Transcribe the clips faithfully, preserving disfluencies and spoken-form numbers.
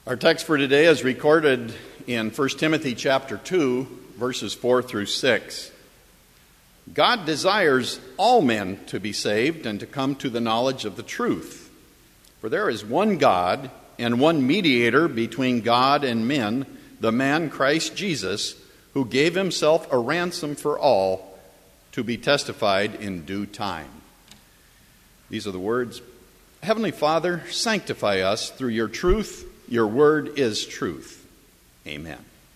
Our text for today is recorded in First Timothy chapter two, verses four through six. God desires all men to be saved and to come to the knowledge of the truth. For there is one God and one mediator between God and men, the man Christ Jesus, who gave himself a ransom for all, to be testified in due time. These are the words. Heavenly Father, sanctify us through your truth. Your word is truth. Amen.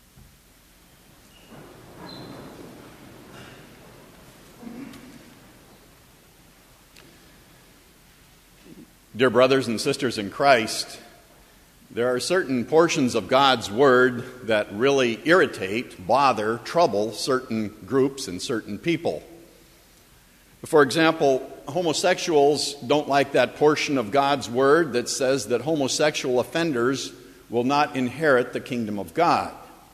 Dear brothers and sisters in Christ, there are certain portions of God's word that really irritate, bother, trouble certain groups and certain people. For example, homosexuals don't like that portion of God's word that says that homosexual offenders will not inherit the kingdom of God.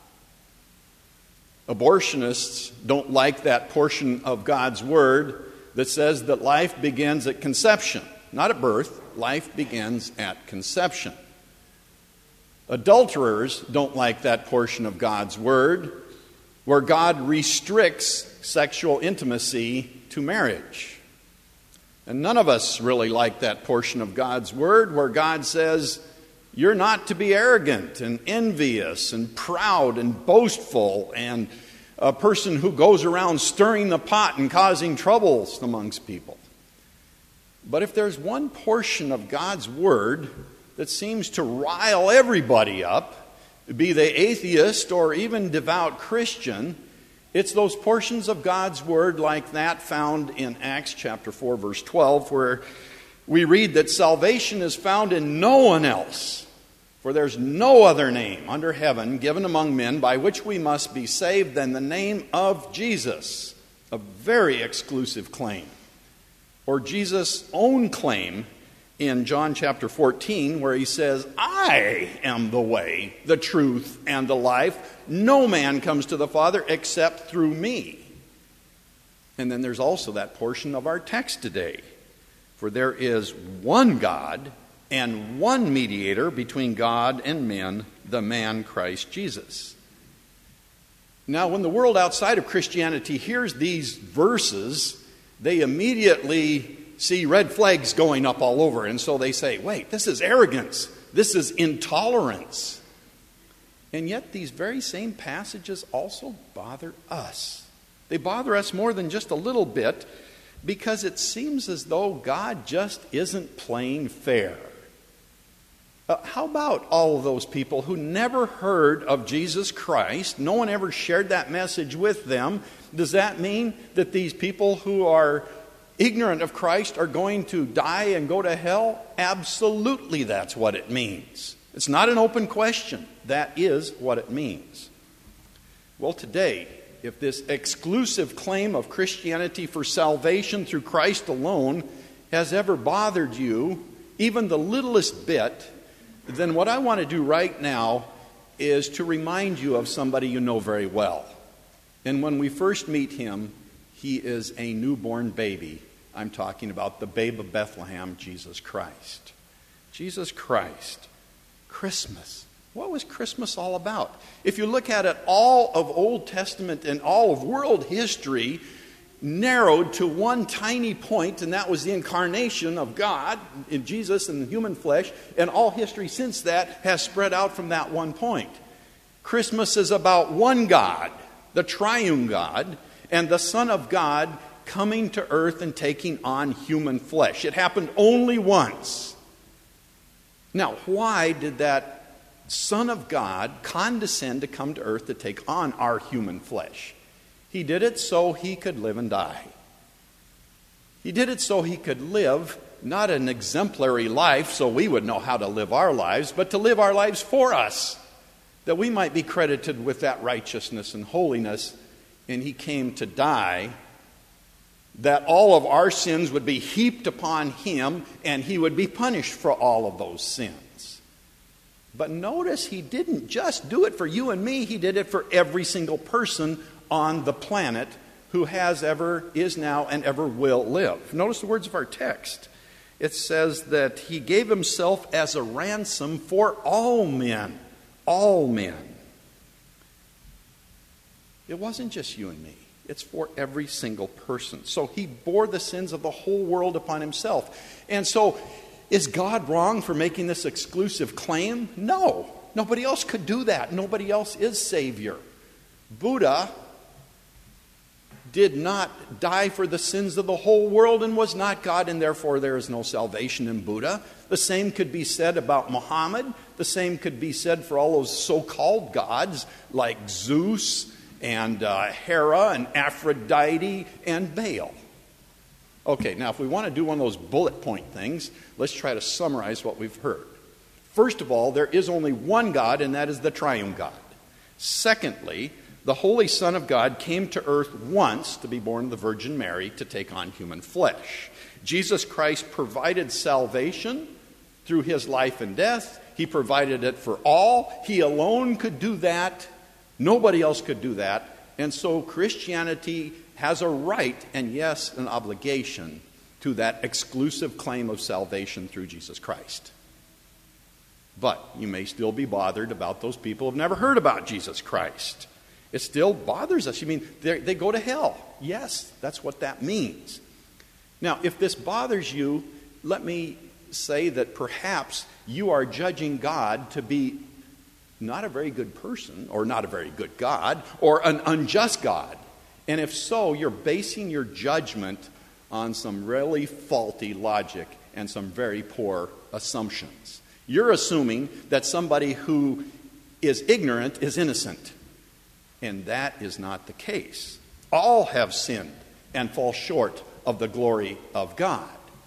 Abortionists don't like that portion of God's word that says that life begins at conception. Not at birth, life begins at conception. Adulterers don't like that portion of God's word where God restricts sexual intimacy to marriage. And none of us really like that portion of God's word where God says, you're not to be arrogant and envious and proud and boastful and a person who goes around stirring the pot and causing troubles amongst people. But if there's one portion of God's word that seems to rile everybody up, be they atheist or even devout Christian, it's those portions of God's word like that found in Acts chapter four, verse twelve, where we read that salvation is found in no one else, for there's no other name under heaven given among men by which we must be saved than the name of Jesus. A very exclusive claim. Or Jesus' own claim in John chapter fourteen, where he says, I am the way, the truth, and the life. No man comes to the Father except through me. And then there's also that portion of our text today. For there is one God and one mediator between God and men, the man Christ Jesus. Now, when the world outside of Christianity hears these verses, they immediately see red flags going up all over. And so they say, wait, this is arrogance. This is intolerance. And yet these very same passages also bother us. They bother us more than just a little bit because it seems as though God just isn't playing fair. Uh, how about all of those people who never heard of Jesus Christ? No one ever shared that message with them. Does that mean that these people who are ignorant of Christ are going to die and go to hell? Absolutely, that's what it means. It's not an open question. That is what it means. Well, today, if this exclusive claim of Christianity for salvation through Christ alone has ever bothered you, even the littlest bit, then what I want to do right now is to remind you of somebody you know very well. And when we first meet him, he is a newborn baby. I'm talking about the babe of Bethlehem, Jesus Christ. Jesus Christ. Christmas. What was Christmas all about? If you look at it, all of Old Testament and all of world history narrowed to one tiny point, and that was the incarnation of God in Jesus in the human flesh, and all history since that has spread out from that one point. Christmas is about one God, the triune God, and the Son of God coming to earth and taking on human flesh. It happened only once. Now, why did that Son of God condescend to come to earth to take on our human flesh? He did it so he could live and die. He did it so he could live not an exemplary life so we would know how to live our lives, but to live our lives for us, that we might be credited with that righteousness and holiness. And he came to die that all of our sins would be heaped upon him and he would be punished for all of those sins. But notice he didn't just do it for you and me, he did it for every single person on the planet who has ever, is now, and ever will live. Notice the words of our text. it says that he gave himself as a ransom for all men. All men. It wasn't just you and me. It's for every single person. So he bore the sins of the whole world upon himself. And so, is God wrong for making this exclusive claim? No. Nobody else could do that. Nobody else is Savior. Buddha did not die for the sins of the whole world and was not God, and therefore there is no salvation in Buddha. The same could be said about Muhammad. The same could be said for all those so-called gods like Zeus and uh, Hera and Aphrodite and Baal. Okay, now if we want to do one of those bullet point things, let's try to summarize what we've heard. First of all, there is only one God, and that is the triune God. Secondly, the Holy Son of God came to earth once to be born of the Virgin Mary to take on human flesh. Jesus Christ provided salvation through his life and death. He provided it for all. He alone could do that. Nobody else could do that. And so Christianity has a right and, yes, an obligation to that exclusive claim of salvation through Jesus Christ. But you may still be bothered about those people who have never heard about Jesus Christ. It still bothers us. You mean they go to hell? Yes, that's what that means. Now, if this bothers you, let me say that perhaps you are judging God to be not a very good person, or not a very good God, or an unjust God. And if so, you're basing your judgment on some really faulty logic and some very poor assumptions. You're assuming that somebody who is ignorant is innocent. And that is not the case. All have sinned and fall short of the glory of God.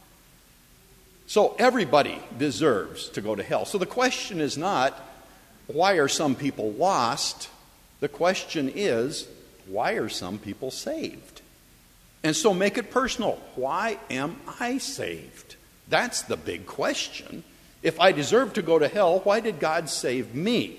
So everybody deserves to go to hell. So the question is not, why are some people lost? The question is, why are some people saved? And so make it personal. Why am I saved? That's the big question. If I deserve to go to hell, why did God save me?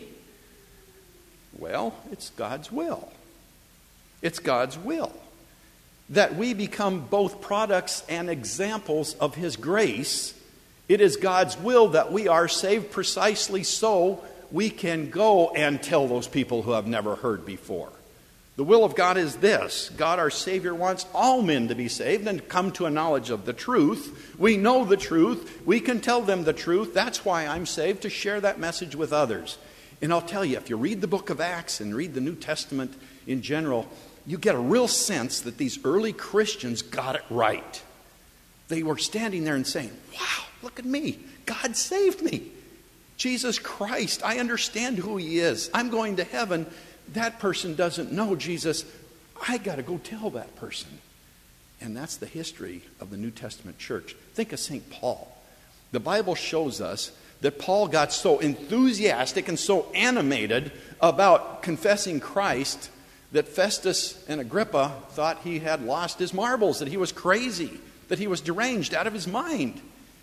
Well, it's God's will. It's God's will that we become both products and examples of His grace. It is God's will that we are saved precisely so we can go and tell those people who have never heard before. The will of God is this. God, our Savior, wants all men to be saved and come to a knowledge of the truth. We know the truth. We can tell them the truth. That's why I'm saved, to share that message with others. And I'll tell you, if you read the book of Acts and read the New Testament in general, you get a real sense that these early Christians got it right. They were standing there and saying, wow, look at me. God saved me. Jesus Christ, I understand who He is. I'm going to heaven. That person doesn't know Jesus. I got to go tell that person. And that's the history of the New Testament church. Think of Saint Paul. The Bible shows us that Paul got so enthusiastic and so animated about confessing Christ that Festus and Agrippa thought he had lost his marbles, that he was crazy, that he was deranged, out of his mind.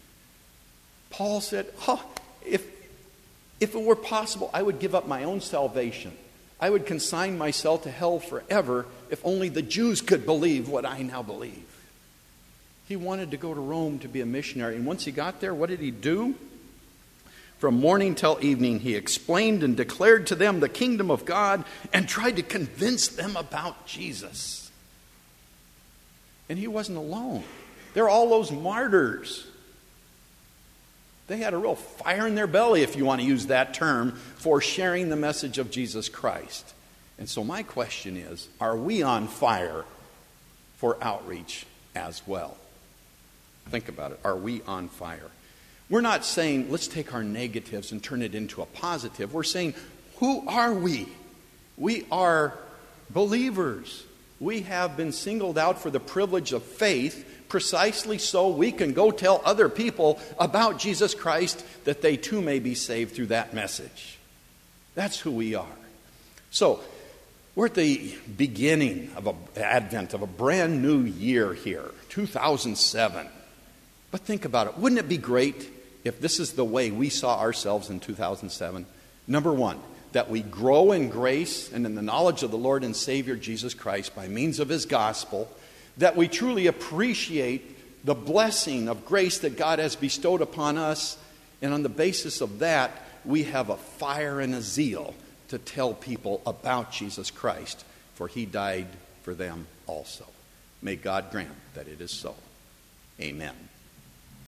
Paul said, oh, if, if it were possible, I would give up my own salvation. I would consign myself to hell forever if only the Jews could believe what I now believe. He wanted to go to Rome to be a missionary. And once he got there, what did he do? From morning till evening, he explained and declared to them the kingdom of God and tried to convince them about Jesus. And he wasn't alone. There are all those martyrs. They had a real fire in their belly, if you want to use that term, for sharing the message of Jesus Christ. And so my question is, are we on fire for outreach as well? Think about it. Are we on fire? We're not saying, let's take our negatives and turn it into a positive. We're saying, who are we? We are believers. We have been singled out for the privilege of faith precisely so we can go tell other people about Jesus Christ, that they too may be saved through that message. That's who we are. So, we're at the beginning of an advent of a brand new year here, two thousand seven. But think about it. Wouldn't it be great if this is the way we saw ourselves in two thousand seven? Number one, that we grow in grace and in the knowledge of the Lord and Savior Jesus Christ by means of His gospel, that we truly appreciate the blessing of grace that God has bestowed upon us. And on the basis of that, we have a fire and a zeal to tell people about Jesus Christ, for he died for them also. May God grant that it is so. Amen.